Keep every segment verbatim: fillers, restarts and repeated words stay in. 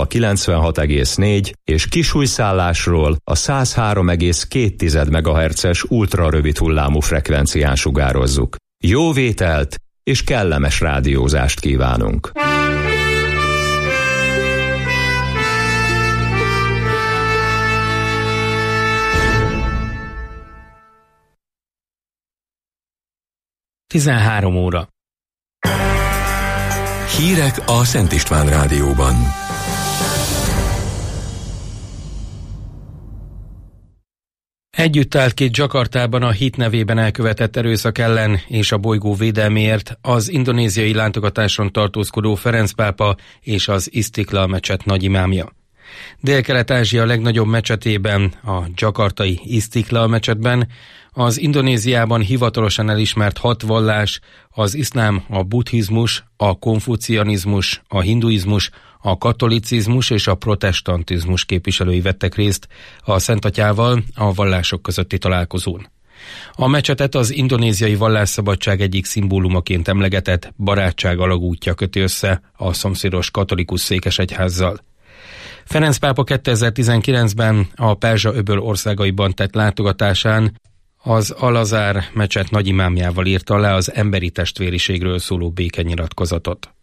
a kilencvenhat egész négy és kisújszállásról a száz három egész két megahertzes ultrarövid hullámú frekvencián sugározzuk. Jó vételt és kellemes rádiózást kívánunk! tizenhárom óra. Hírek a Szent István Rádióban. Együtt állt ki Jakartában a hit nevében elkövetett erőszak ellen és a bolygó védelméért az indonéziai látogatáson tartózkodó Ferenc pápa és az Isztiklal mecset nagyimámja. Dél-Kelet-Ázsia legnagyobb mecsetében, a jakartai Isztiklal mecsetben az Indonéziában hivatalosan elismert hat vallás, az iszlám, a buddhizmus, a konfucianizmus, a hinduizmus, a katolicizmus és a protestantizmus képviselői vettek részt a Szent Atyával a vallások közötti találkozón. A mecsetet az indonéziai vallásszabadság egyik szimbólumaként emlegetett barátság alagútja köti össze a szomszédos katolikus székesegyházzal. Ferenc pápa kétezer-tizenkilencben a Perzsa-öböl országaiban tett látogatásán az Al-Azhar mecset nagyimámjával írta le az emberi testvériségről szóló békenyilatkozatot.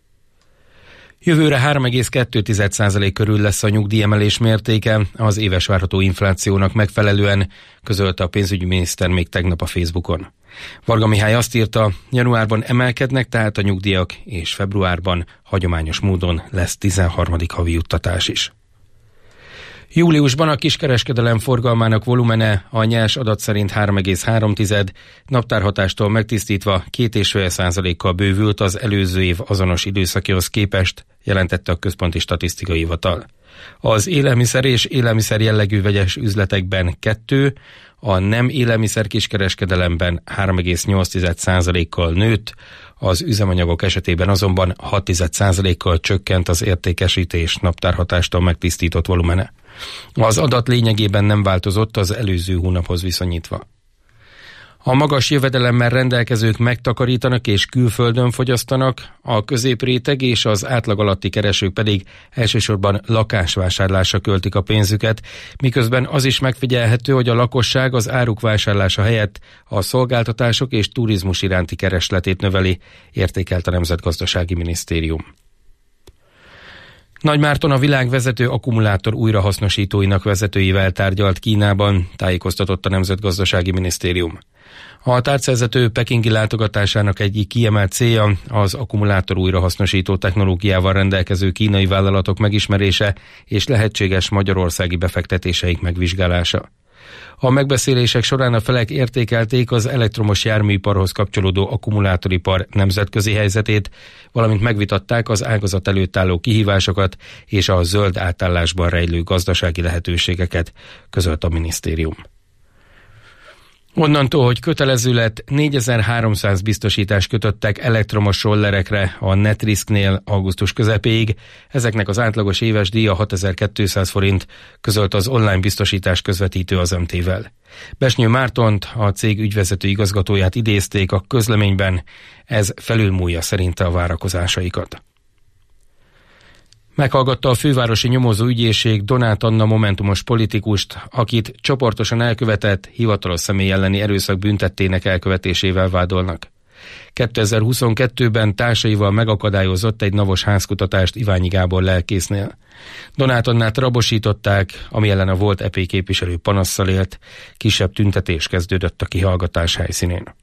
Jövőre három egész kettő százalék körül lesz a nyugdíjemelés mértéke az éves várható inflációnak megfelelően, közölte a pénzügyminiszter még tegnap a Facebookon. Varga Mihály azt írta, januárban emelkednek tehát a nyugdíjak, és februárban hagyományos módon lesz tizenharmadik havi juttatás is. Júliusban a kiskereskedelem forgalmának volumene a nyers adat szerint három egész három, naptárhatástól megtisztítva két egész öt százalékkal bővült az előző év azonos időszakihoz képest, jelentette a Központi Statisztikai Hivatal. Az élelmiszer és élelmiszer jellegű vegyes üzletekben kettő, a nem élelmiszer kiskereskedelemben három egész nyolc százalékkal nőtt, az üzemanyagok esetében azonban hat százalékkal csökkent az értékesítés naptárhatástól megtisztított volumene. Az adat lényegében nem változott az előző hónaphoz viszonyítva. A magas jövedelemmel rendelkezők megtakarítanak és külföldön fogyasztanak, a középréteg és az átlag alatti keresők pedig elsősorban lakásvásárlásra költik a pénzüket, miközben az is megfigyelhető, hogy a lakosság az áruk vásárlása helyett a szolgáltatások és turizmus iránti keresletét növeli, értékelt a Nemzetgazdasági Minisztérium. Nagymárton a világ vezető akkumulátor újrahasznosítóinak vezetőivel tárgyalt Kínában, tájékoztatott a Nemzetgazdasági Minisztérium. A tárcavezető pekingi látogatásának egyik kiemelt célja az akkumulátor újrahasznosító technológiával rendelkező kínai vállalatok megismerése és lehetséges magyarországi befektetéseik megvizsgálása. A megbeszélések során a felek értékelték az elektromos járműiparhoz kapcsolódó akkumulátoripar nemzetközi helyzetét, valamint megvitatták az ágazat előtt álló kihívásokat és a zöld átállásban rejlő gazdasági lehetőségeket, közölt a minisztérium. Onnantól, hogy kötelező lett, négyezer-háromszáz biztosítást kötöttek elektromos rollerekre a Netrisknél augusztus közepéig. Ezeknek az átlagos éves díja hatezer-kétszáz forint, közölt az online biztosítás közvetítő az em té-vel. Besnyő Mártont, a cég ügyvezető igazgatóját idézték a közleményben, ez felülmúlja szerinte a várakozásaikat. Meghallgatta a fővárosi nyomozó ügyészség Donát Anna momentumos politikust, akit csoportosan elkövetett, hivatalos személy elleni erőszak büntettének elkövetésével vádolnak. kétezer-huszonkettőben társaival megakadályozott egy navos házkutatást Iványi Gábor lelkésznél. Donát Annát rabosították, ami ellen a volt é pé képviselő panasszal élt, kisebb tüntetés kezdődött a kihallgatás helyszínén.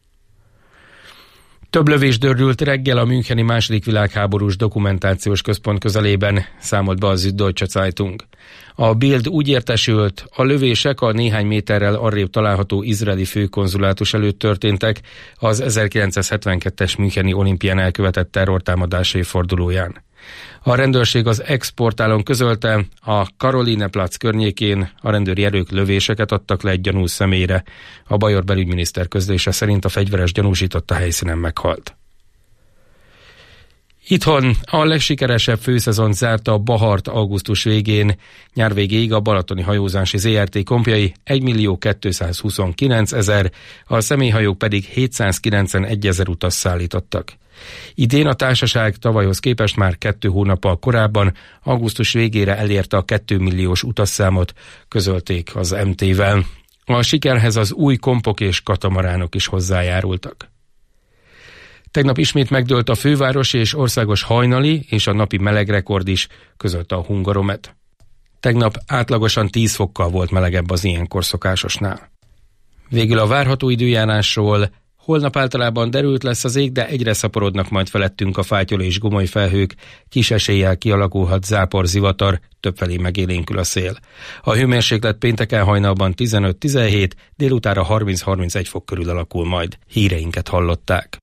Több lövés dördült reggel a müncheni második világháborús dokumentációs központ közelében, számolt be a Süddeutsche Zeitung. A Bild úgy értesült, a lövések a néhány méterrel arrébb található izraeli főkonzulátus előtt történtek az ezerkilencszázhetvenkettes müncheni olimpián elkövetett terrortámadás évfordulóján. A rendőrség az Ex-portálon közölte, a Karolineplatz környékén a rendőri erők lövéseket adtak le egy gyanús személyre. A bajor belügyminiszter közlése szerint a fegyveres gyanúsított a helyszínen meghalt. Itthon a legsikeresebb főszezon zárta a Bahart augusztus végén. Nyár végéig a Balatoni Hajózási zé er té kompjai egymillió kétszázhuszonkilencezer, a személyhajók pedig hétszázkilencvenegy ezer utas szállítottak. Idén a társaság tavalyhoz képest már kettő hónappal korábban, augusztus végére elérte a kétmilliós utasszámot, közölték az em té-vel. A sikerhez az új kompok és katamaránok is hozzájárultak. Tegnap ismét megdőlt a főváros és országos hajnali és a napi melegrekord is, közölte a Hungaromet. Tegnap átlagosan tíz fokkal volt melegebb az ilyenkor szokásosnál. Végül a várható időjárásról. Holnap általában derült lesz az ég, de egyre szaporodnak majd felettünk a fátyol és gomoly felhők, kis eséllyel kialakulhat zápor, zivatar, többfelé megélénkül a szél. A hőmérséklet pénteken hajnalban tizenöt-tizenhét, délutára harminc-harmincegy fok körül alakul majd. Híreinket hallották.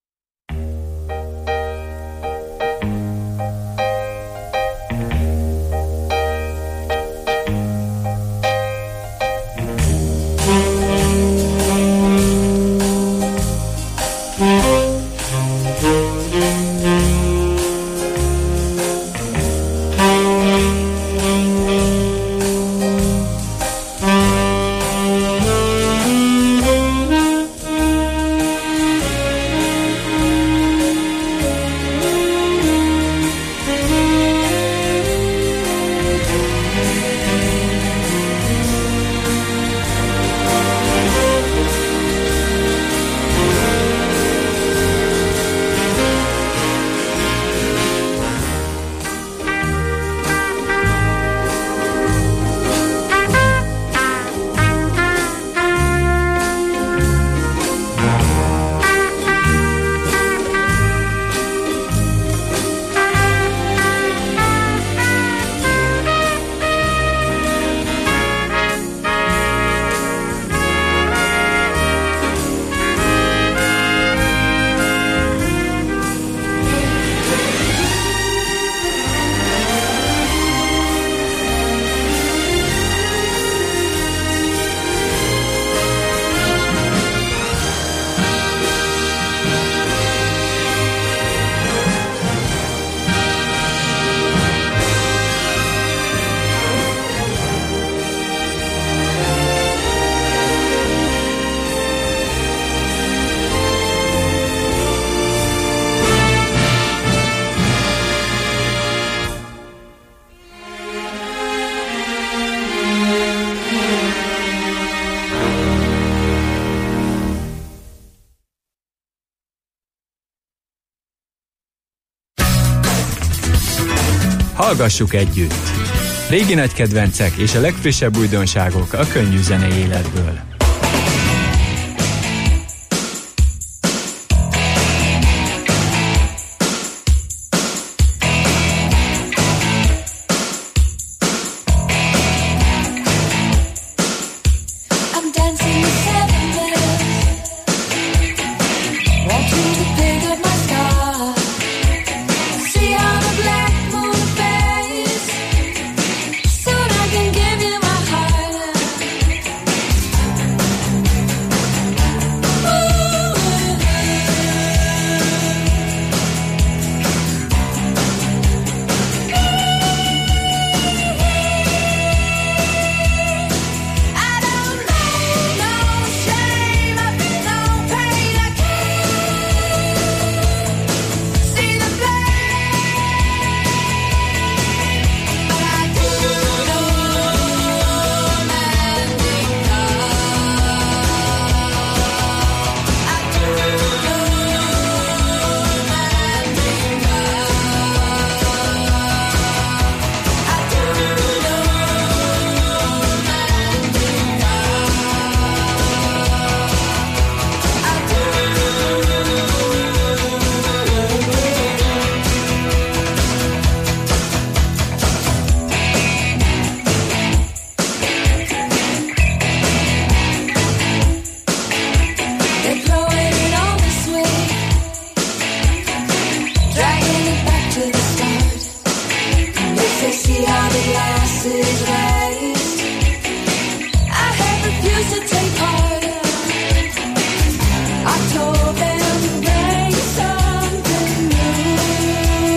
Hallgassuk együtt! Régi nagy kedvencek és a legfrissebb újdonságok a könnyű zenei életből. I told them bring something new.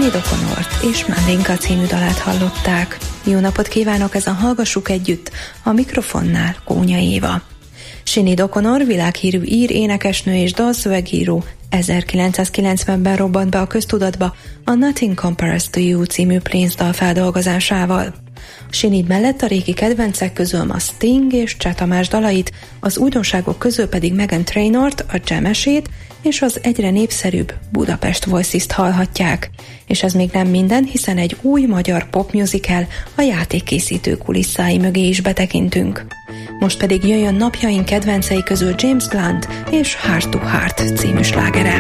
Sinéad O'Connort és Mandinka című dalát hallották. Jó napot kívánok, ez a Hallgassuk Együtt, a mikrofonnál Kónya Éva. Sinéad O'Connor világhírű ír, énekesnő és dalszövegíró ezerkilencszázkilencvenben robbant be a köztudatba a Nothing Compares to You című Prince dal feldolgozásával. Sinéad mellett a régi kedvencek közül ma Sting és Cseh Tamás dalait, az újdonságok közül pedig Meghan Trainort, a Jamesét és az egyre népszerűbb Budapest Voices-t hallhatják. És ez még nem minden, hiszen egy új magyar popmusical, a játékkészítő kulisszái mögé is betekintünk. Most pedig jöjjön napjaink kedvencei közül James Blunt és Heart to Heart című slágere.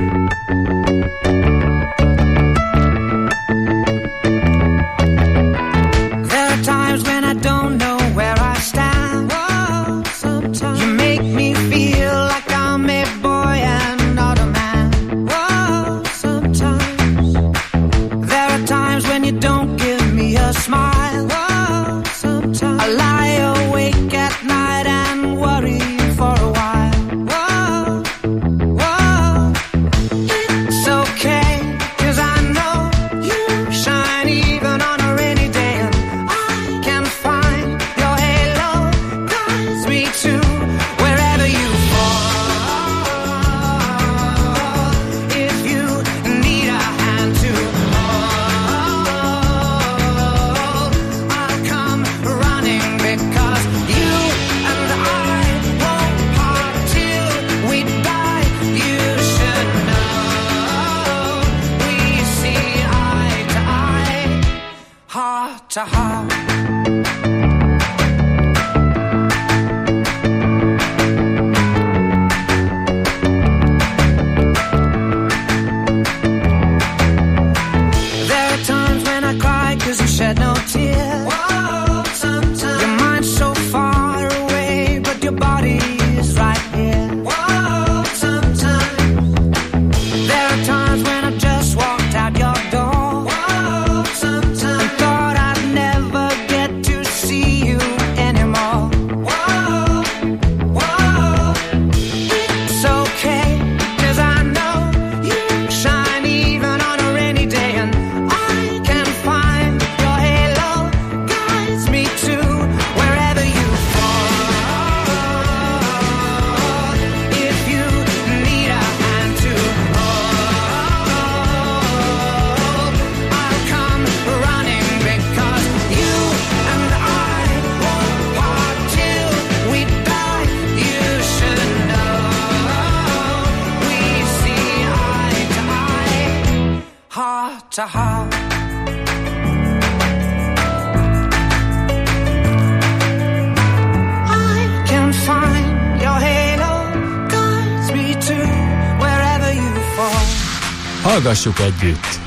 Hallgassuk együtt!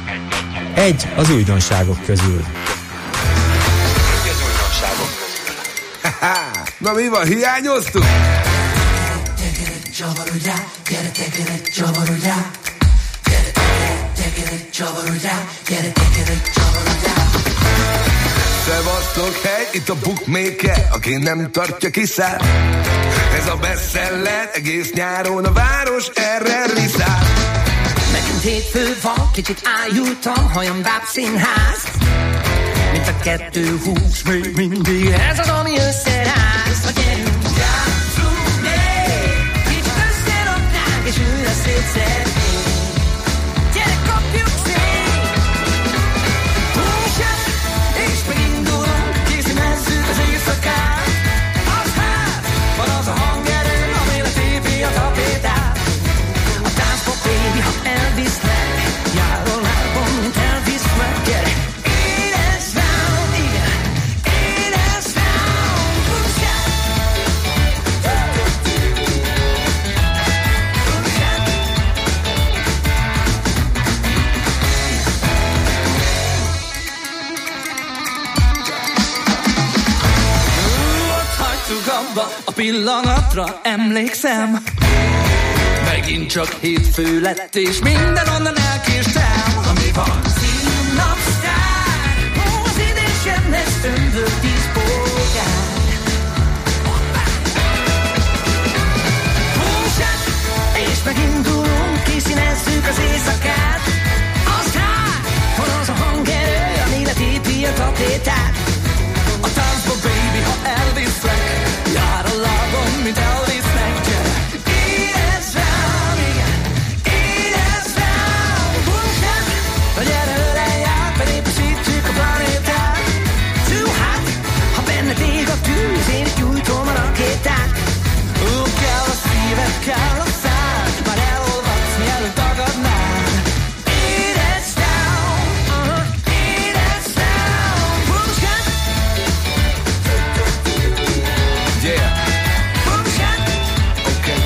Egy az újdonságok közül. Na mi van, hiányoztuk? Szevasztok, hely, itt a bookmaker, aki nem tartja kiszállt. Ez a bestseller, egész nyáron a város erre riszál. Megint hétfő van, kicsit ájultam, hajam báb színház. Mint a kettő húsz, még mindig ez az, ami összeráz. Ha gyerünk, játszunk még, kicsit összeraknánk, és újra szétszednénk. Gyere, kapjuk szét! Húsat, és megindulunk, készítezzük az éjszakát. Az hát, van az a hangerő, ami a tévé a tapétát. A táncpop baby, ha elvisznek, járol lábon, mint elvisznek, gyere! Érezd rám, igen, érezd rám, húsat! Ott hagytuk abba a pillanatra, emlékszem. Megint csak hétfő lett, és minden onnan elkéstem. Ami van? Színapsztár, az idén sem lesz tömből tíz polgár. Húsát, és megindulunk, kiszínezzük az éjszakát. Aztán ég a tűz, én gyújtom a rakétát. Ó, kell a szíved, kell a szád, már elolvadsz, mielőtt tagadnád. Érezd down, uh-huh. Érezd down, boomshot. Yeah. Boomshot. Okay.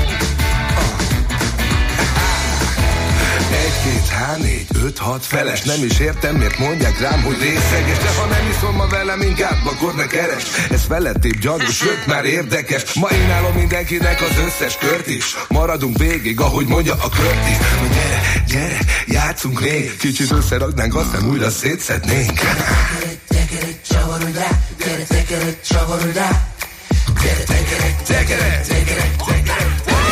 Egy, két, há, négy, öt, hat feles. Nem is értem, miért mondják rám, hogy részeges. De ha nem iszom ma velem, inkább akkor ne keres. Ez felettébb gyanús, sőt már érdekes. Ma én állom mindenkinek az összes kört is. Maradunk végig, ahogy mondja a kört is. Na gyere, gyere, játszunk még. Kicsit összeragnánk, aztán újra szétszednénk. Gyere, csavarodj rá, gyere, gyere, csavarodj rá. Gyere, gyere, gyere, gyere, gyere.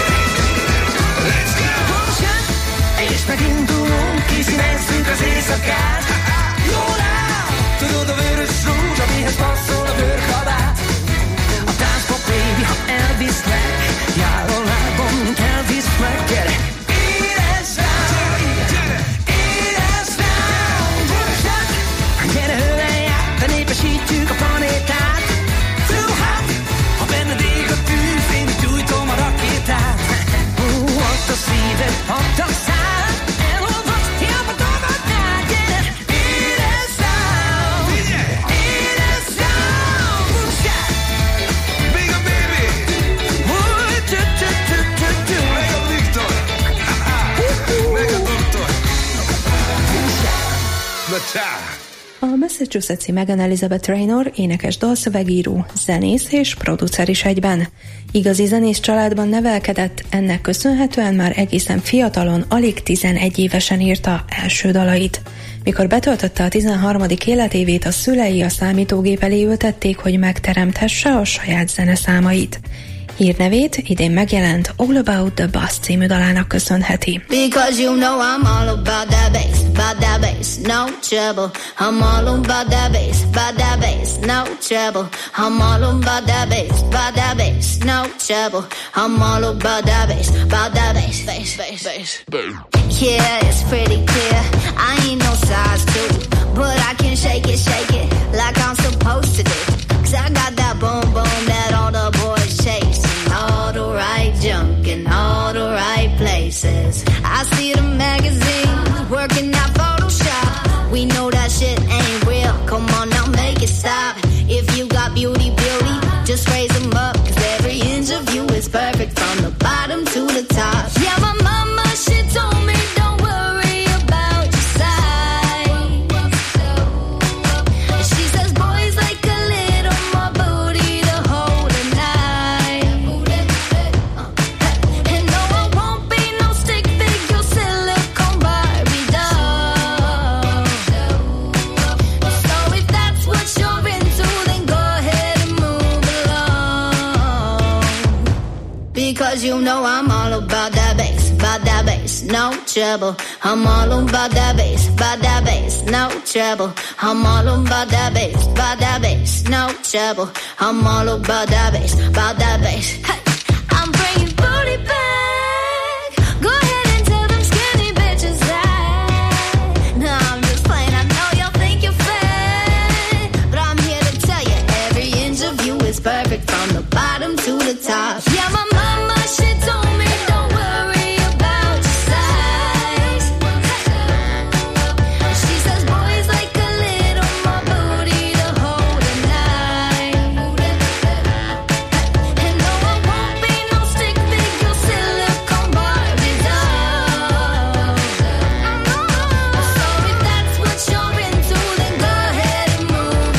És megindulunk, kiszínezzük az éjszakát. Jól áll, tudod a vörös rózs, amihez passzol a bőrkabát. A táncpop baby, ha elviszlek, jár a lábam, mint elviszlek. Gyere, érezd rám, érezd rám, boomshot. Gyere, hölgy át, de népesítjük a planétát. Too hot, ha benned ég a tűz, én gyújtom a rakétát. Ó, ott a szíved, ott a szád. A Massachusetts-i Megan Elizabeth Raynor énekes, dalszövegíró, zenész és producer is egyben. Igazi zenész családban nevelkedett, ennek köszönhetően már egészen fiatalon, alig tizenegy évesen írta első dalait. Mikor betöltötte a tizenharmadik életévét, a szülei a számítógép elé ültették, hogy megteremthesse a saját zeneszámait. Hírnevét idén megjelent All About the Bass című dalának köszönheti. Because you know I'm all about that bass, about that bass, no trouble. I'm all about that bass, about that bass, no trouble. I'm all about that bass, about that bass, no trouble. I'm all about that bass, about that bass, bass, bass, bass. Yeah, it's pretty clear. I ain't no size two, but I can shake it, shake it like I'm supposed to do. Cause I got that boom boom that all the boys chase. All the right junk in all the right places. I see the magazines working out Photoshop. We know that shit ain't real. Come on now, make it stop. If you got beauty, beauty, just raise them up. Cause every inch of you is perfect from the bottom to the top. Yeah, my mama, she told me don't worry about your size. She says boys like a little more booty to hold at night. And no, I won't be no stick figure silicone Barbie doll. So if that's what you're into, then go ahead and move along. Because you know I'm all about that bass, about that bass, no trouble. I'm all about that bass, about that bass, no trouble. I'm all about that bass, about that bass, no trouble. I'm all about that bass, about that bass. Hey, I'm bringing booty back. Go ahead and tell them skinny bitches that. No, I'm just playing. I know y'all think you're fat, but I'm here to tell you every inch of you is perfect from the bottom to the top. Yeah, my mama, she told me don't worry about your size. She says boys like a little more booty to hold at night. And no, I won't be no stick figure silicone Barbie doll. So if that's what you're into, then go ahead and move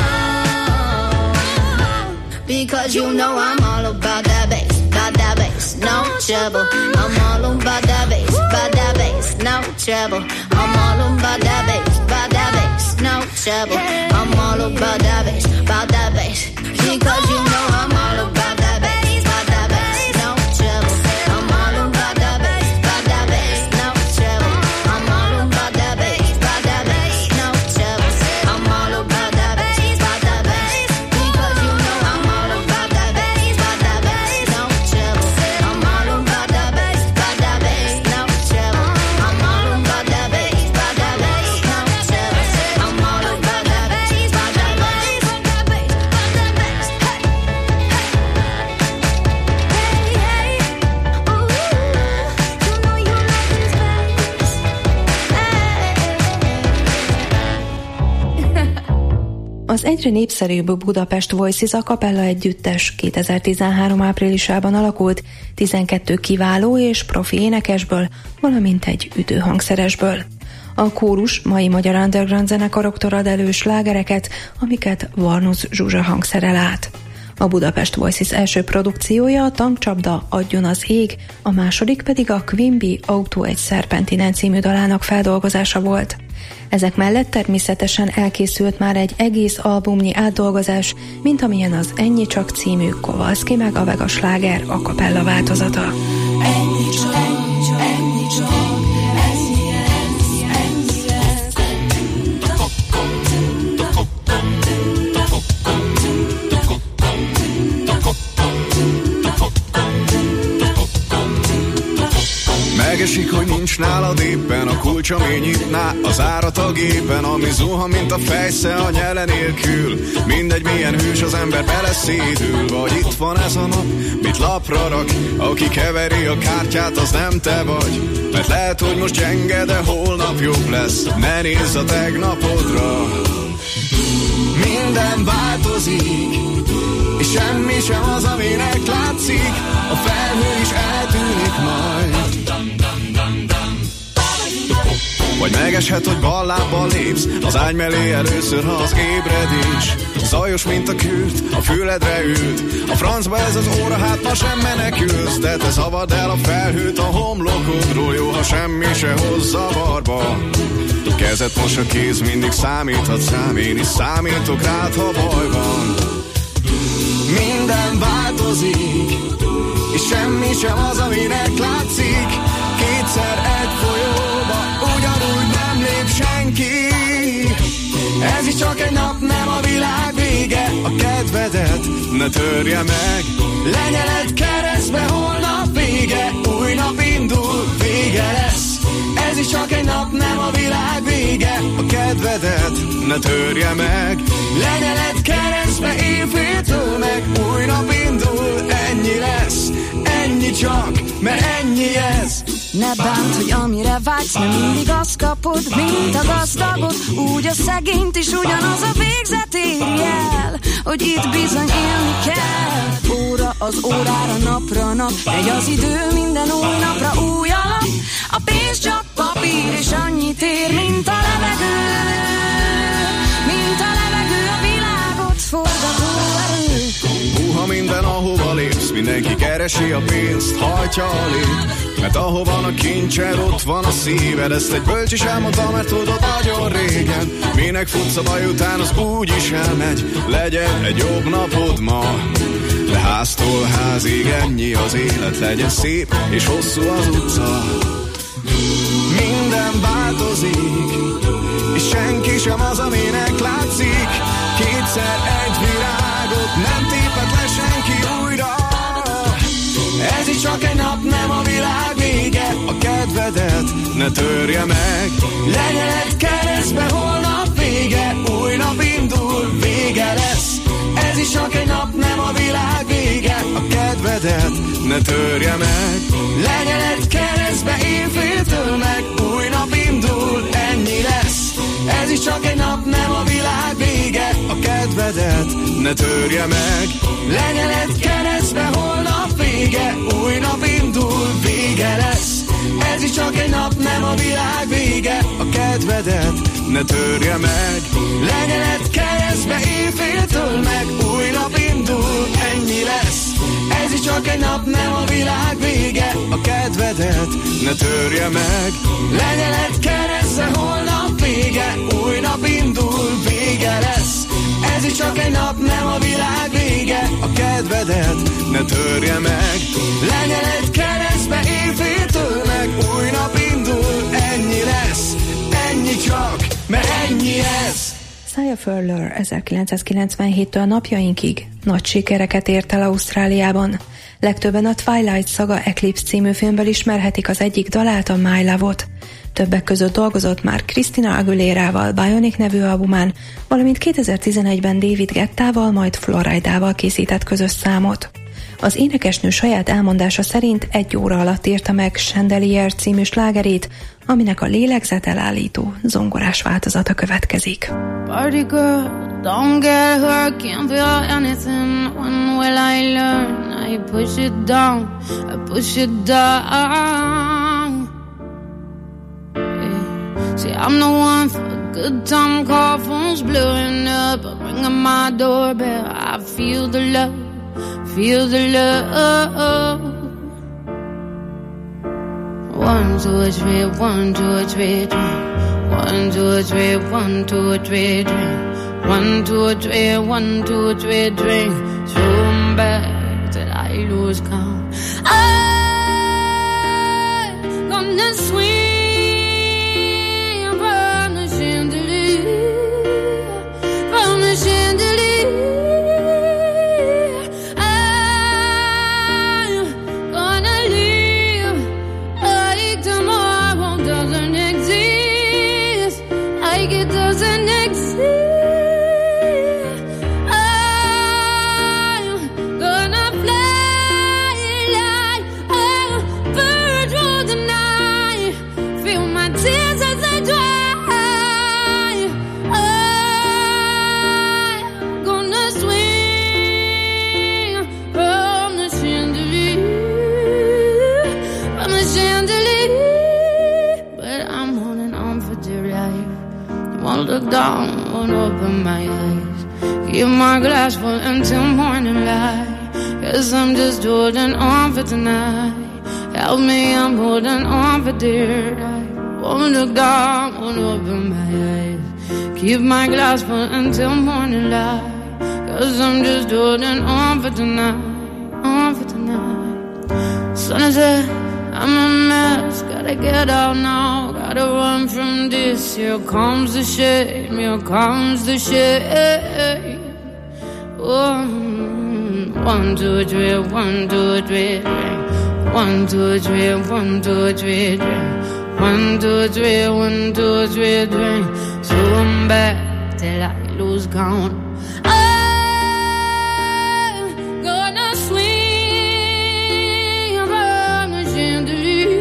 along. Because you know I'm all about that bass, about that bass, no trouble. I'm all about that bass, about that bass, no trouble. I'm all about that bass, about that bass, no trouble. I'm all about that bass, about that bass. Because you know I'm all about that bass, about that bass, no trouble. I'm all about that bass, about that bass, no trouble. I'm all about that bass, about that bass, no trouble. I'm all about that bass, about that bass. Because you know I'm all about that bass, about that bass, no trouble. I'm all about that bass, about that bass, no trouble. I'm all about that bass, about that bass, no trouble. I'm all about that bass, about that bass, about that bass, about that Az egyre népszerűbb Budapest Voices a Kapella együttes kétezer-tizenhárom áprilisában alakult, tizenkét kiváló és profi énekesből, valamint egy ütőhangszeresből. A kórus mai magyar underground zenekaroktól ad elő slágereket, amiket Varnusz Zsuzsa hangszerel át. A Budapest Voices első produkciója a Tankcsapda, Adjon az ég, a második pedig a Quimby Autó egy szerpentinen című dalának feldolgozása volt. Ezek mellett természetesen elkészült már egy egész albumnyi átdolgozás, mint amilyen az Ennyi csak című Kowalski meg a Vega sláger a kapella változata. Ennyi csak, ennyi csak, ennyi csak. Megesik, hogy nincs nálad éppen a kulcs, ami nyitná az árat a gépen, ami zuha, mint a fejsze a nyele nélkül. Mindegy, milyen hős az ember beleszédül, vagy itt van ez a nap, mit lapra rak. Aki keveri a kártyát, az nem te vagy, mert lehet, hogy most gyenge, de holnap jobb lesz. Ne nézz a tegnapodra. Minden változik, és semmi sem az, aminek látszik. A felhő is eltűnik majd. Vagy megeshet, hogy bal lábbal lépsz az ágy mellé először, ha az ébredés zajos, mint a kürt, a füledre ült. A francba ez az óra, hát ma sem menekülsz, de te zavard el a felhőt a homlokodról. Jó, ha semmi se hoz zavarba. Kezet mos a kéz, mindig számíthatsz rám, én is számítok rád, ha baj van. Minden változik, és semmi sem az, aminek látszik. Kétszer egy folyóba ugyanúgy nem lép senki. Ez is csak egy nap, nem a világ vége. A kedvedet ne törje meg. Lenyeled keresztbe, holnap vége. Új nap indul, vége lesz. Ez is csak egy nap, nem a világ vége. A kedvedet ne törje meg. Lenyeled keresztbe, éjféltől meg. Új nap indul, ennyi lesz. Ennyi csak, mert ennyi ez. Ne bánt, hogy amire vágysz, nem mindig azt kapod, mint a gazdagot. Úgy a szegényt is ugyanaz a végzet éri el, hogy itt bizony élni kell. Óra az órára, napra nap, megy az idő, minden új napra új alap. A pénz csak papír, és annyit ér, mint a levegő. Mint a levegő, a világot forgató erő. Húha minden, ahova lépsz, mindenki keresi a pénzt, hajtja a lép. Mert ahol van a kincsed, ott van a szíved. Ezt egy bölcs is elmondta, mert tudod nagyon régen. Minek futsz a baj után, az úgy is elmegy. Legyen egy jobb napod ma. De háztól házig ennyi az élet. Legyen szép és hosszú az utca. Minden változik, és senki sem az, aminek látszik. Kétszer egy virágot nem téped le senki újra. Ez is csak egy nap, nem a világ vége. A kedvedet ne törje meg. Lenyeled keresztbe, holnap vége. Új nap indul, vége lesz. Ez is csak egy nap, nem a világ vége. A kedvedet ne törje meg. Lenyeled keresztbe, éjféltől meg. Új nap indul, ennyi lesz. Ez is csak egy nap, nem a világ vége. A kedvedet ne törje meg. Lenyeled keresztbe, holnap vége. Új nap indul, vége lesz. Ez is csak egy nap, nem a világ vége. A kedvedet ne törje meg. Lenyeled keresztbe, éjféltől meg. Új nap indul, ennyi lesz. Ez is csak egy nap, nem a világ vége. A kedvedet ne törje meg. Lenyeled keresztbe, holnap vége. Új nap indul, vége lesz. Ez is csak egy nap, nem a világ vége. A kedvedet ne törje meg. Lenyeled keresztbe, éjféltől meg. Új nap indul, ennyi lesz. Ennyi csak, mert ennyi ez. Sia Furler ezerkilencszázkilencvenhéttől napjainkig nagy sikereket ért el Ausztráliában. Legtöbben a Twilight Saga Eclipse című filmből ismerhetik az egyik dalát, a My Love-ot. Többek között dolgozott már Christina Aguilérával Bionic nevű albumán, valamint kétezer-tizenegyben David Guettával, majd Floridával készített közös számot. Az énekesnő saját elmondása szerint egy óra alatt írta meg Chandelier című slágerét, aminek a lélegzetelállító zongorás változata következik. Party girl, don't get hurt, can't feel anything. When will I learn? I push it down, I push it down. Yeah. See, I'm the one for a good time call, phone's blowing up, I'm ringing my doorbell. I feel the love, feel the love. One, two, three, one, two, three, drink. One, two, three, one, two, three, drink. One, two, three, one, two, three, drink. Throw 'em back till I lose count. I'm gonna swing from the chandelier, from the chandelier. I'm gonna live like tomorrow doesn't exist, like it doesn't exist. Look down, won't open my eyes. Keep my glass full until morning light. Guess I'm just holding on for tonight. Help me, I'm holding on for dear life. Won't look down, won't open my eyes. Keep my glass full until morning light. Cause I'm just holding on for tonight, on for tonight. Sun is set, I'm a mess, gotta get out now. Gotta run from this, here comes the shame, here comes the shame. Oh, one, two, three, one, two, three, drink. One, two, three, one, two, three, drink. One, two, three, one, two, three, drink. So I'm back till I lose count. I'm gonna swing from the chandelier.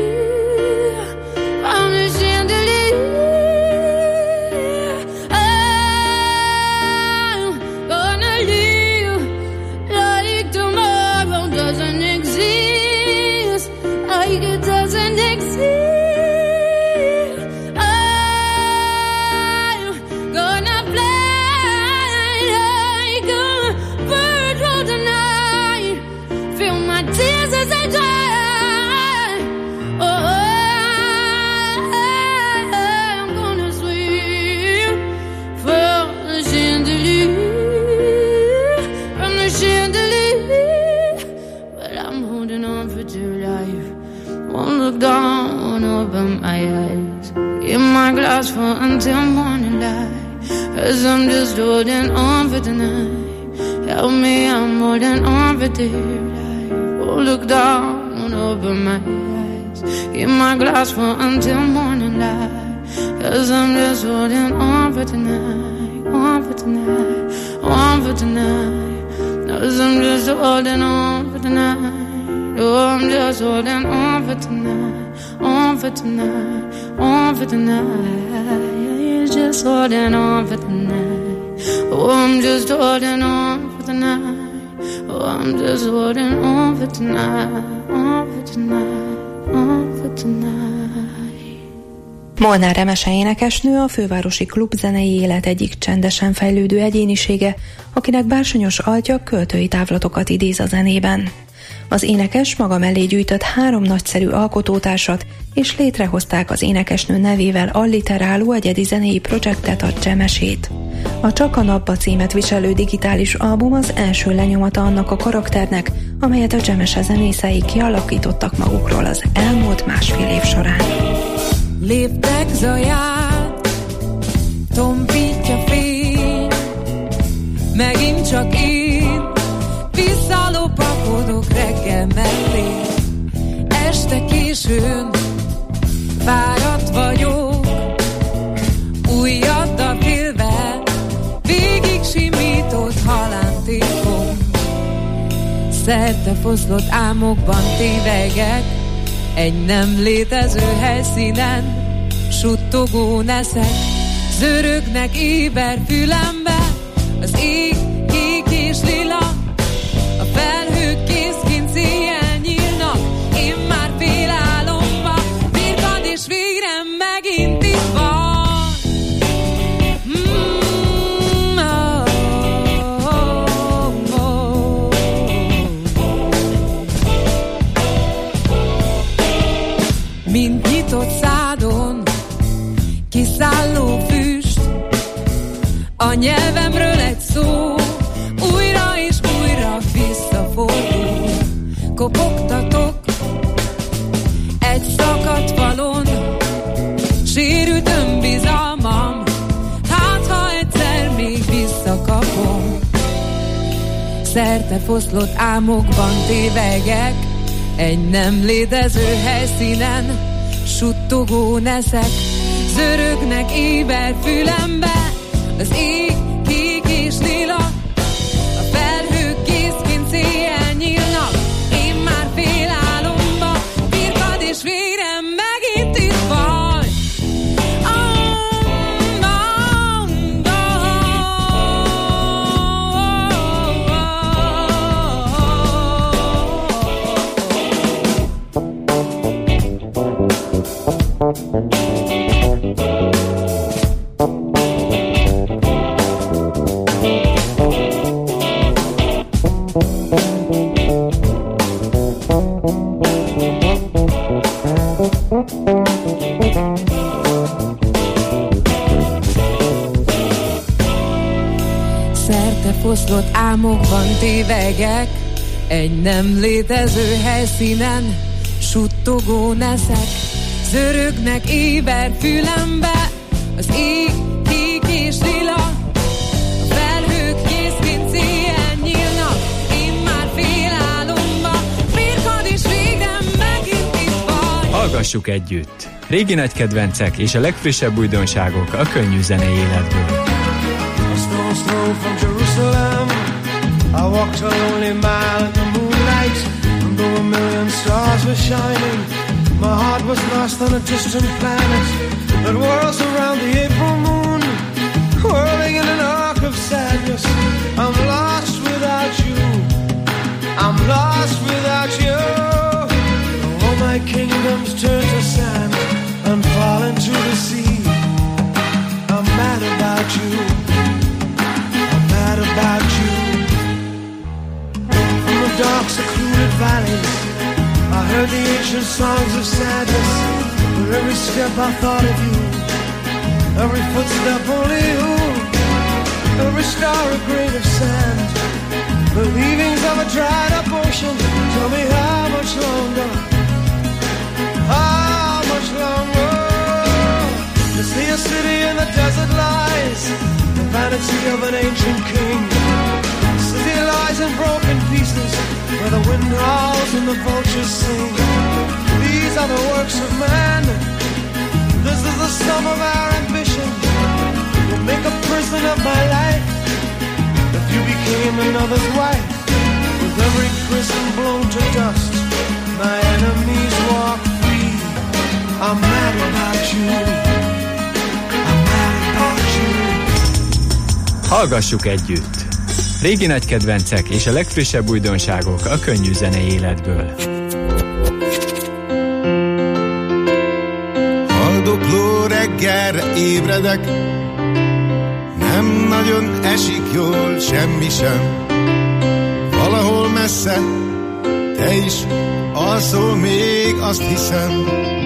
For until morning light, cause I'm just holding on for tonight. Help me, I'm holding on for dear life. Oh, look down, won't open my eyes. Keep my glass full until morning light, cause I'm just holding on for tonight, on for tonight, on for tonight. Cause I'm just holding on for tonight. Oh, I'm just holding on for tonight, on for tonight, on for tonight. Just holding on for the night. Oh, I'm just holding on for the night. Oh, I'm just holding on for tonight, on for tonight, on for tonight. Molnár Emese énekesnő a fővárosi klubzenei élet egyik csendesen fejlődő egyénisége, akinek bársonyos altja költői távlatokat idéz a zenében. Az énekes maga mellé gyűjtött három nagyszerű alkotótársat, és létrehozták az énekesnő nevével alliteráló egyedi zenei projektet, a Dzsemesét. A Csak a napba címet viselő digitális album az első lenyomata annak a karakternek, amelyet a Dzsemese zenészei kialakítottak magukról az elmúlt másfél év során. Léptek zaját, tompítja fény, megint csak én visszalopakodok reggel mellé. Este későn fáradt vagyok, újaddal félve végig simított halántékon. Szerte foszlott álmokban tévegek, egy nem létező helyszínen, suttogó neszek, zörögnek éber fülembe, az ég, kék és lila, a felhők készként széjjel nyílnak, én már félálomba, birkad és végre megint itt van. Mm, oh, oh, oh. Mint nyitott szádon kiszálló füst, a nyelvemről egy szó újra és újra visszafordul. Kopogtatok egy szakadt falon, sérült önbizalmam, hát ha egyszer még visszakapom. Szerte foszlott álmokban tévegek, egy nem létező helyszínen, suttogó neszek, zörögnek éber fülembe, az ég, kék és lila, a felhők készként széjjel nyílnak, én már félálomba, birkad és végre megint itt vagy. Szerte foszlott álmokban tévegek, egy nem létező helyszínen, suttogó neszek, zörögnek éber fülembe, az ég, kék és lila, a felhők készként széjjel nyílnak, én már félálomba, birkad és végre megint itt vagy. Hallgassuk együtt! Régi nagy kedvencek és a legfrissebb újdonságok a könnyű zenei életből. I walked a lonely mile in the moonlight, and though a million stars were shining, my heart was lost on a distant planet that whirls around the April moon, whirling in an arc of sadness. I'm lost without you, I'm lost without you. All my kingdoms turn to sand and fall into the sea. I'm mad about you, I'm mad about you. Dark, secluded valleys, I heard the ancient songs of sadness. For every step I thought of you, every footstep only you, every star a grain of sand, the leavings of a dried up ocean. Tell me how much longer, how much longer? To see a city in the desert lies, the vanity of an ancient king. City lies in broken pieces, where the wind howls and the vultures sing. These are the works of man, this is the sum of our ambition. You make a prison of my life, if you became another's wife. With every prison blown to dust, my enemies walk free. I'm mad about you, I'm mad about you. Hallgassuk együtt! Régi nagy kedvencek és a legfrissebb újdonságok a könnyű zenei életből. Haldokló reggelre ébredek, nem nagyon esik jól semmi sem. Valahol messze, te is alszol még, azt hiszem.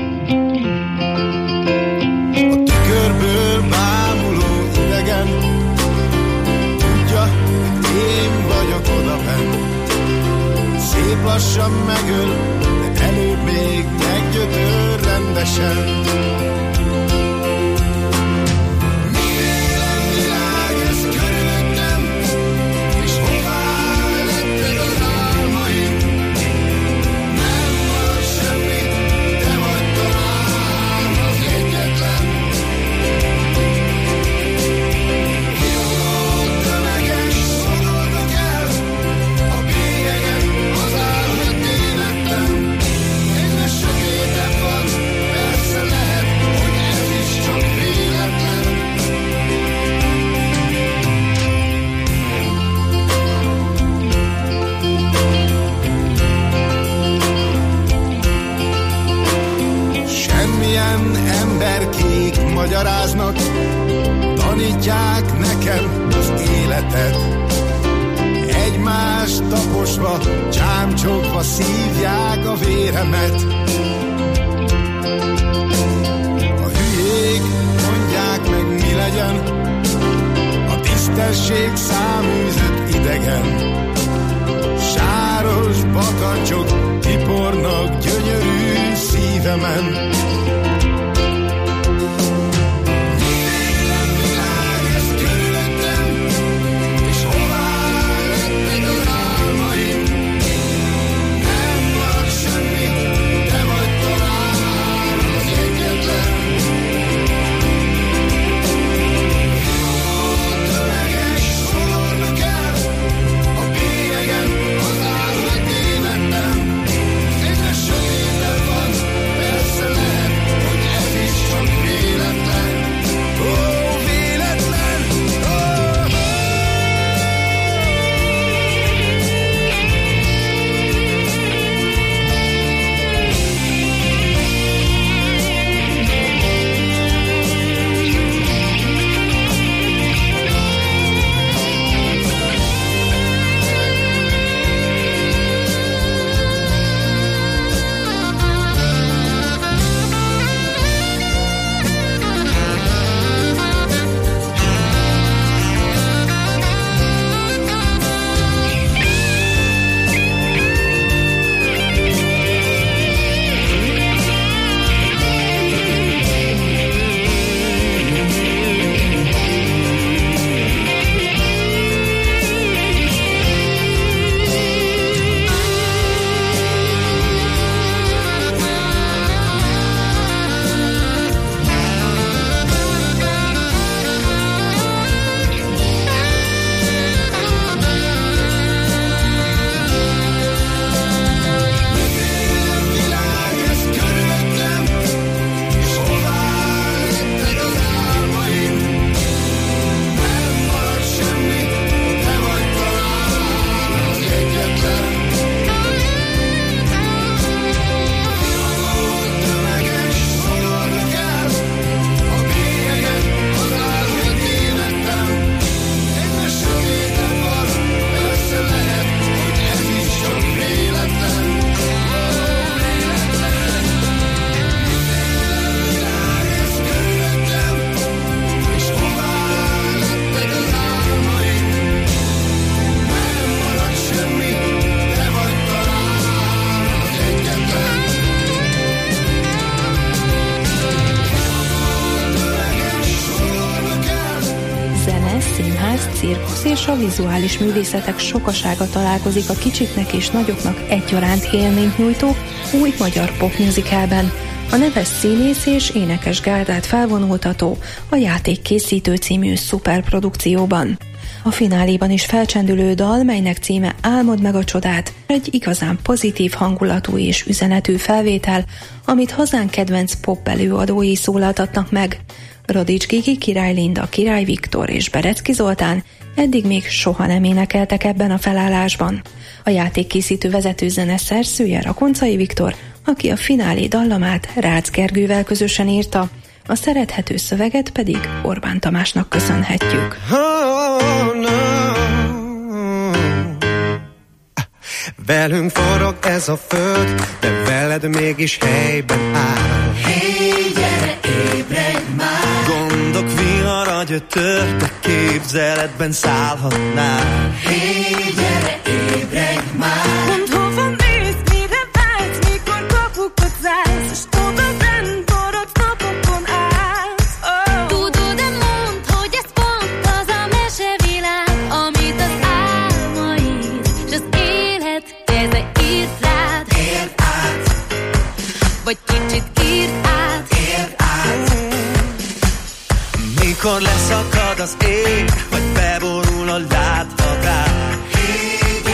A tükörből bámuló idegen tudja, én vagyok odabenn. Szép lassan megöl, de előbb még meggyötör rendesen. nekem az életed. Egymást taposva, csámcsogva szívják a véremet. A hülyék mondják meg, mi legyen, a tisztesség száműzött idegen. Sáros bakancsok tipornak gyönyörű szívemen. És a vizuális művészetek sokasága találkozik a kicsiknek és nagyoknak egyaránt élményt nyújtó új magyar popmusicalben. A neves színész és énekes gárdát felvonultató a Játékkészítő című szuperprodukcióban. A fináléban is felcsendülő dal, melynek címe Álmod meg a csodát, egy igazán pozitív hangulatú és üzenetű felvétel, amit hazánk kedvenc pop előadói szólaltatnak meg. Radics Gigi, Király Linda, Király Viktor és Berecki Zoltán eddig még soha nem énekeltek ebben a felállásban. A Játékkészítő vezetőzene szerzője Rakoncai Viktor, aki a finálé dallamát Rácz Gergővel közösen írta, a szerethető szöveget pedig Orbán Tamásnak köszönhetjük. Oh, no. Velünk forog ez a föld, de veled mégis helyben áll. Hey, gyere, ébredj már! Gondok vihara gyötör, de képzeletben szállhatnál. Hey, gyere, ébredj már! Mondd, hova mész, mire vágysz, mikor kapukat zársz, és tudod, rend borod napokon állsz. Oh. Tudod-e, mondd, hogy ez pont az a mesevilág, amit az álmaid, s az élet keze írt rád. Érd át! Vagy kicsit írd át. Érd át! Mikor leszakad az ég, vagy beborul a látvagár. Hey,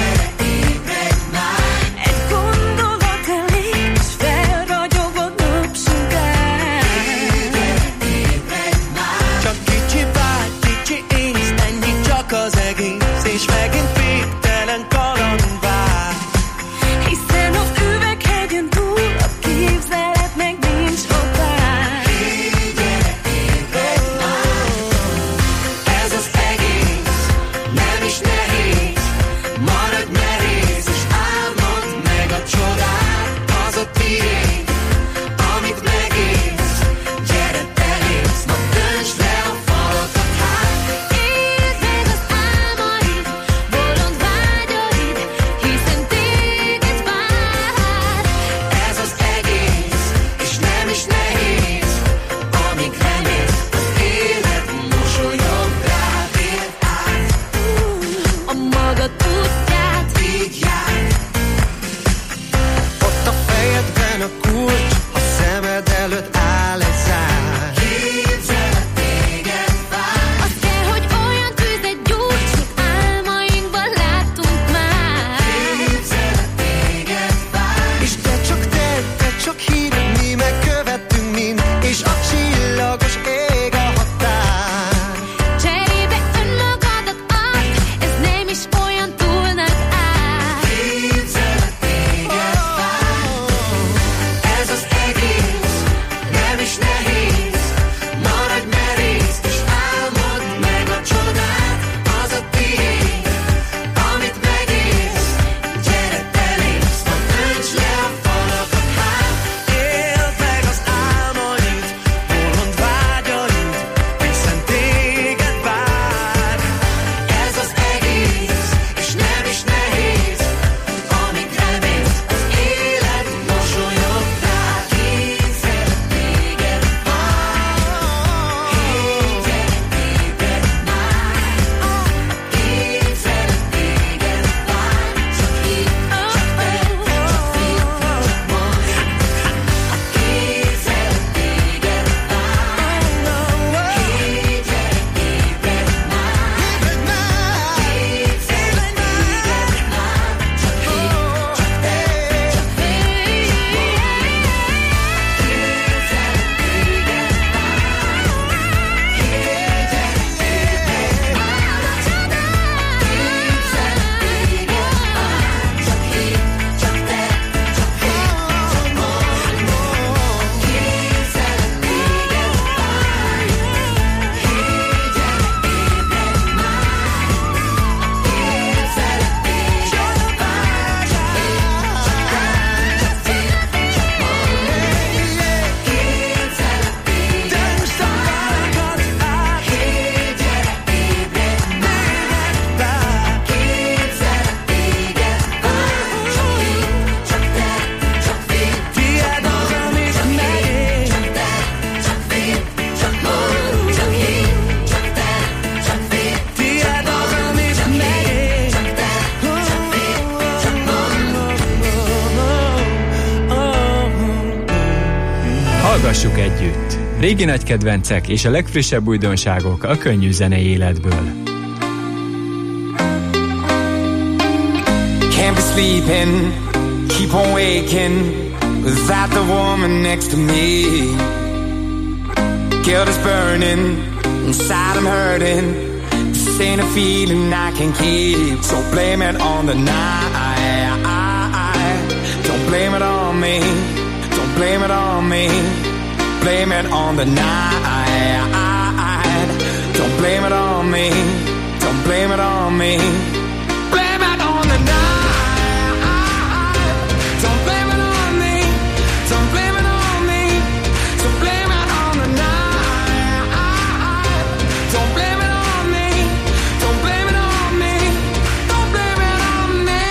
Hallgassuk együtt! Régi nagy kedvencek és a legfrissebb újdonságok a könnyű zenei életből. Can't be sleeping, keep on waking without the woman next to me. Guilt is burning, inside I'm hurting. This ain't a feeling I can keep, so blame it on the night. Don't blame it on me, don't blame it on me. Blame it on the night. Don't blame it on me, don't blame it on me. Blame it on the night. Don't blame it on me, don't blame it on me. So blame it on the night. Don't blame it on me, don't blame it on me. Don't blame it on me.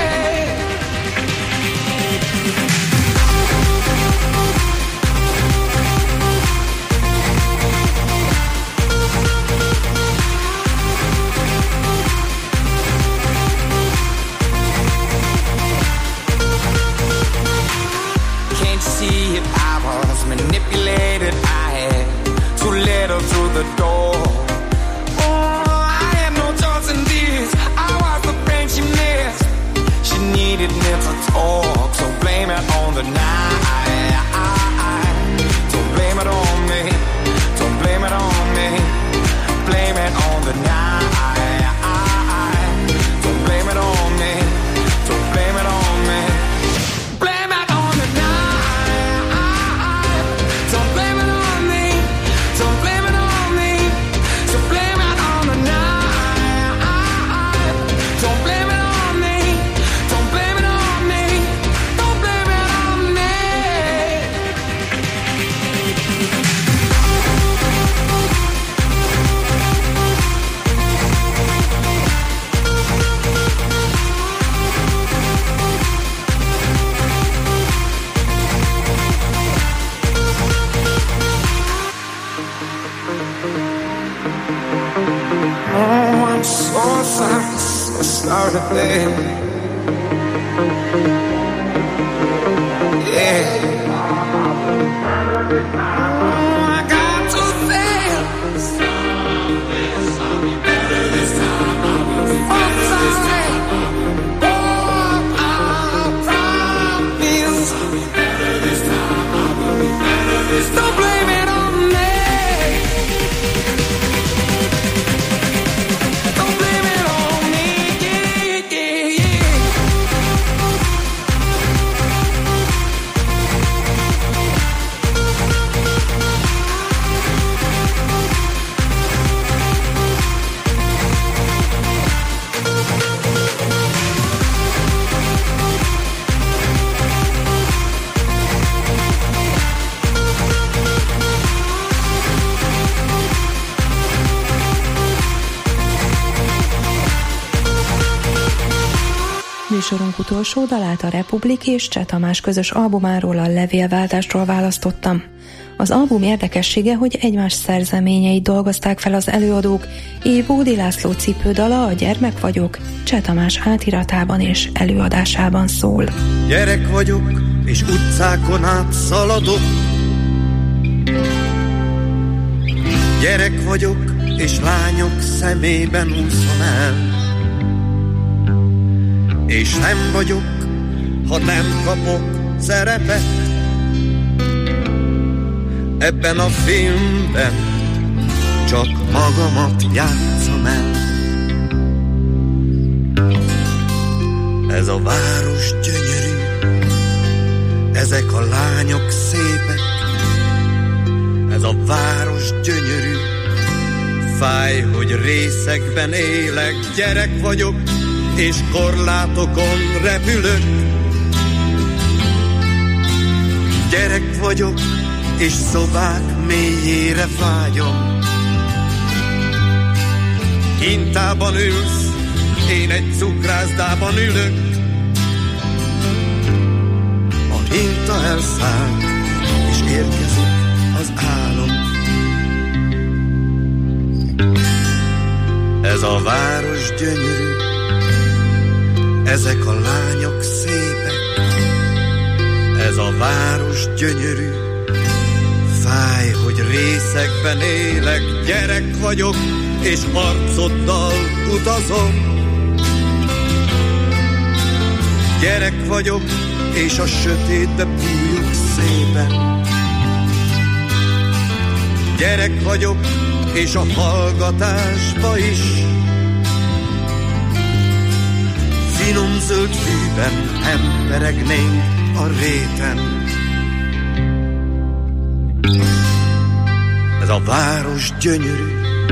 Can't you see it? I was manipulated. I had too little through the door. Oh, I had no choice in this. I was the friend she missed. She needed me to talk, so blame it on the night. Don't blame it on me. Don't blame it on me. Blame it on the night. Don't blame it on me. Don't blame it on me. Blame it on the night. Don't blame it on me. Don't blame it on me. So blame it on the night. Don't blame it on me. Don't blame it on me. Don't blame it on me. Oh, I'm so sorry, so sorry, baby. Yeah. Oh, I got to say it. I'm sorry. Oh, I promise. Don't blame it on me. Don't blame it on me. Yeah, yeah, yeah. Műsorunk utolsó dalát a Republik és Cseh Tamás közös albumáról, a Levélváltásról választottam. Az album érdekessége, hogy egymás szerzeményeit dolgozták fel az előadók, így Bódi László cipődala, a Gyermek vagyok, Cseh Tamás átiratában és előadásában szól. Gyerek vagyok, és utcákon át szaladok. Gyerek vagyok, és lányok szemében úszom el. És nem vagyok, ha nem kapok szerepet ebben a filmben, csak magamat játszom el. Ez a város gyönyörű, ezek a lányok szépek. Ez a város gyönyörű, fáj, hogy részekben élek. Gyerek vagyok, és korlátokon repülök. Gyerek vagyok, és szobák mélyére vágyom. Hintában ülsz, én egy cukrászdában ülök. A hinta elszállt, és érkezik az álom. Ez a város gyönyörű, ezek a lányok szépek. Ez a város gyönyörű, Fáj, hogy részekben élek, gyerek vagyok, és arcoddal utazom. Gyerek vagyok, és a sötétbe bújok szépen. Gyerek vagyok, és a hallgatásba is. Finom zöld fűben emberegnénk a réten. Ez a város gyönyörű,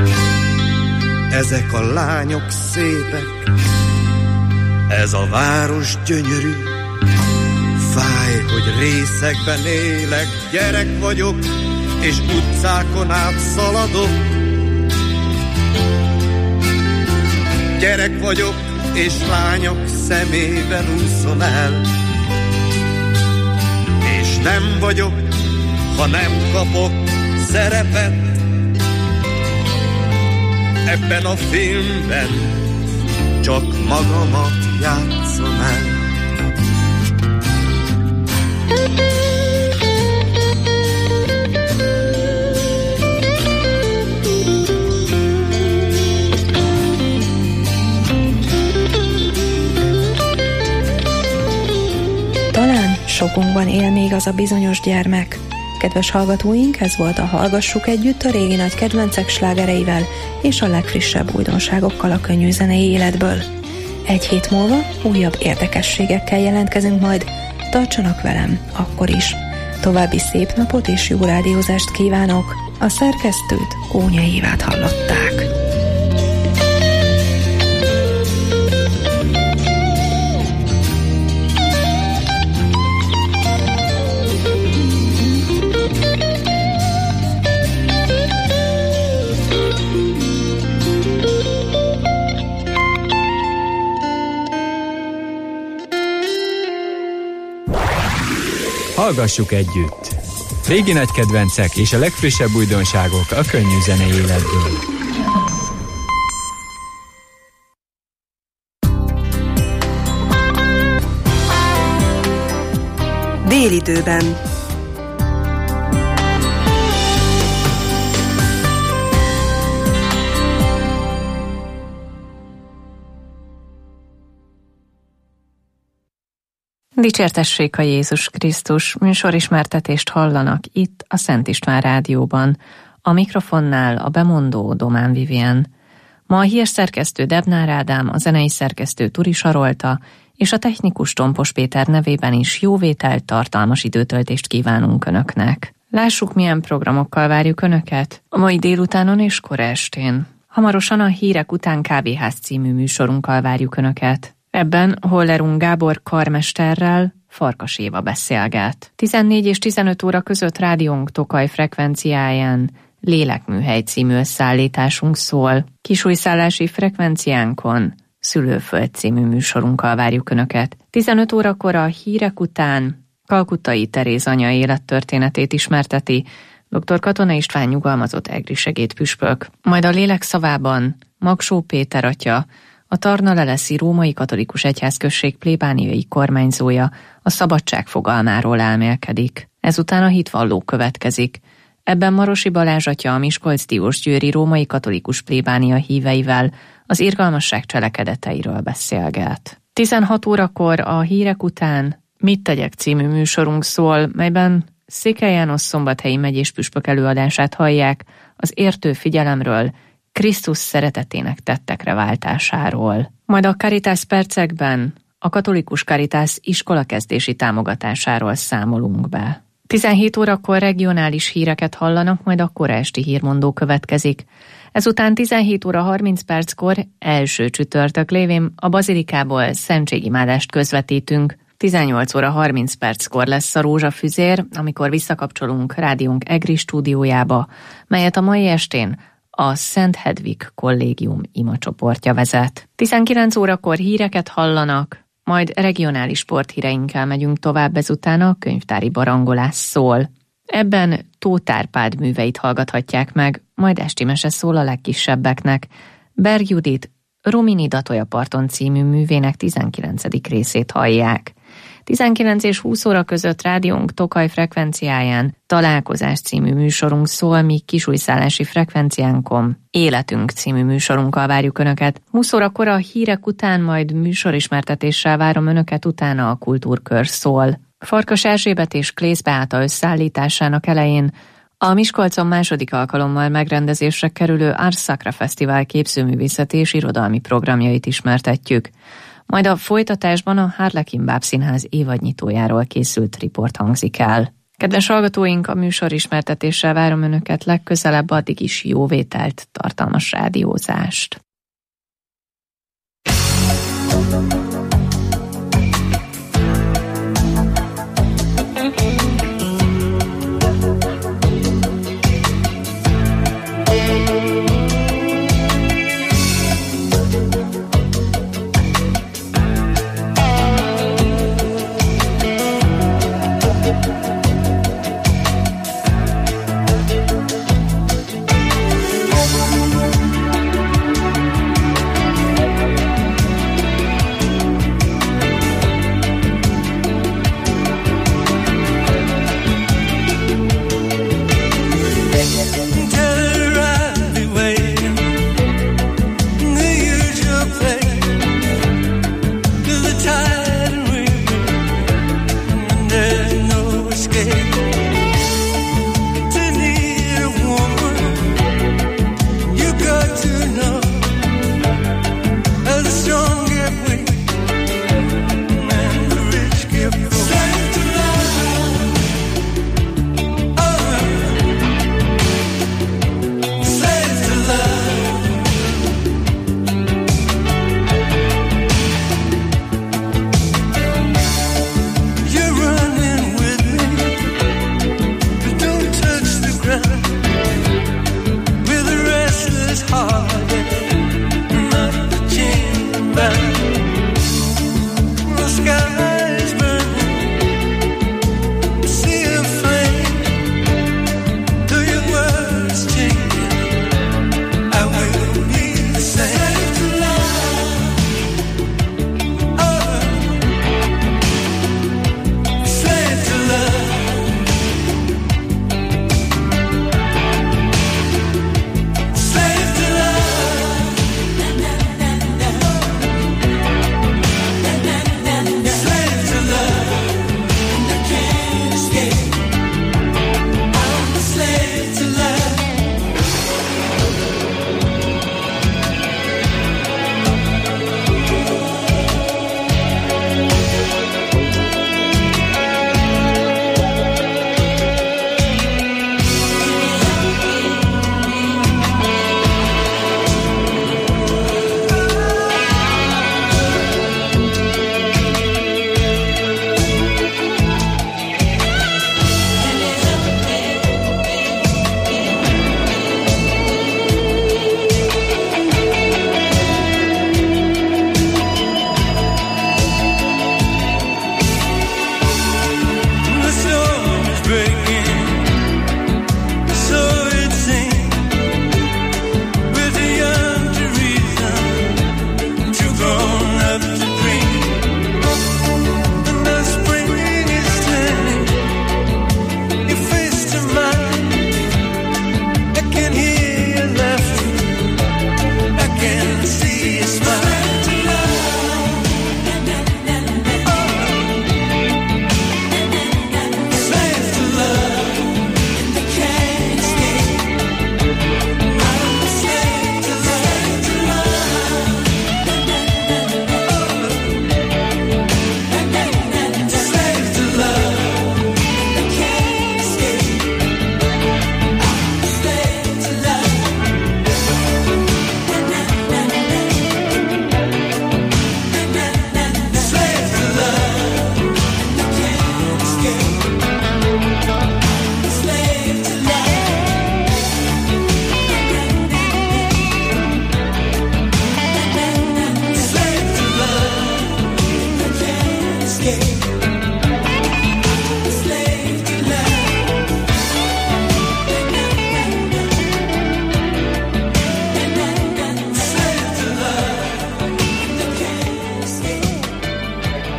ezek a lányok szépek. Ez a város gyönyörű, fáj, hogy részekben élek. Gyerek vagyok, és utcákon át szaladok. Gyerek vagyok, és lányok szemében úszom el. És nem vagyok, ha nem kapok szerepet ebben a filmben, csak magamat játszom el. Talán sokunkban él még az a bizonyos gyermek. Kedves hallgatóink, ez volt a Hallgassuk Együtt a régi nagy kedvencek slágereivel és a legfrissebb újdonságokkal a könnyű zenei életből. Egy hét múlva újabb érdekességekkel jelentkezünk majd, tartsanak velem akkor is. További szép napot és jó rádiózást kívánok, a szerkesztőt, Kónyai Évát hallották. Hallgassuk együtt! Régi nagy kedvencek és a legfrissebb újdonságok a könnyű zenei életből. Délidőben. Dicsértessék a Jézus Krisztus, műsorismertetést hallanak itt a Szent István Rádióban. A mikrofonnál a bemondó Domán Vivien. Ma a hírszerkesztő Debnár Ádám, a zenei szerkesztő Turi Sarolta és a technikus Tompos Péter nevében is jóvételt, tartalmas időtöltést kívánunk Önöknek. Lássuk, milyen programokkal várjuk Önöket a mai délutánon és kora estén. Hamarosan a Hírek után Kávéház című műsorunkkal várjuk Önöket. Ebben Hollerung Gábor karmesterrel Farkas Éva beszélget. tizennégy és tizenöt óra között rádiónk Tokaj frekvenciáján Lélekműhely című összeállításunk szól. Kisújszállási frekvenciánkon Szülőföld című műsorunkkal várjuk Önöket. tizenöt órakor a Hírek után Kalkuttai Teréz anya élettörténetét ismerteti dr. Katona István nyugalmazott egri segédpüspök. Majd a lélek szavában Magsó Péter atya, a Tarna-Leleszi római katolikus egyházközség plébániai kormányzója a szabadság fogalmáról elmélkedik. Ezután a hitvalló következik. Ebben Marosi Balázs atya a Miskolc-Diósgyőri római katolikus plébánia híveivel az irgalmasság cselekedeteiről beszélget. tizenhat órakor a Hírek után Mit tegyek című műsorunk szól, melyben Székely János szombathelyi megyés püspök előadását hallják az értő figyelemről, Krisztus szeretetének tettekre váltásáról. Majd a Caritas percekben a katolikus Caritas iskolakezdési támogatásáról számolunk be. tizenhét órakor regionális híreket hallanak, majd a kora esti hírmondó következik. Ezután tizenhét óra harminc perckor első csütörtök lévén a bazilikából szentségimádást közvetítünk. tizennyolc óra harminc perckor lesz a rózsafüzér, amikor visszakapcsolunk rádiónk egri stúdiójába, melyet a mai estén a Szent Hedvig kollégium imacsoportja vezet. tizenkilenc órakor híreket hallanak, majd regionális sporthíreinkkel megyünk tovább, ezután a könyvtári barangolás szól. Ebben Tóth Árpád műveit hallgathatják meg, majd esti mese szól a legkisebbeknek. Berg Judit Rumini Datolya parton című művének tizenkilencedik részét hallják. tizenkilenc és húsz óra között rádiónk Tokaj frekvenciáján Találkozás című műsorunk szól, míg kisújszállási frekvenciánkon Életünk című műsorunkkal várjuk Önöket. húsz órakor a hírek után, majd műsorismertetéssel várom Önöket, utána a Kultúrkör szól. Farkas Erzsébet és Klész Beáta összeállításának elején a Miskolcon második alkalommal megrendezésre kerülő Ars Sacra Fesztivál képzőművészeti és irodalmi programjait ismertetjük. Majd a folytatásban a Harlekin Bábszínház évadnyitójáról készült riport hangzik el. Kedves hallgatóink, a műsor ismertetéssel várom Önöket legközelebb, addig is jó vételt, tartalmas rádiózást.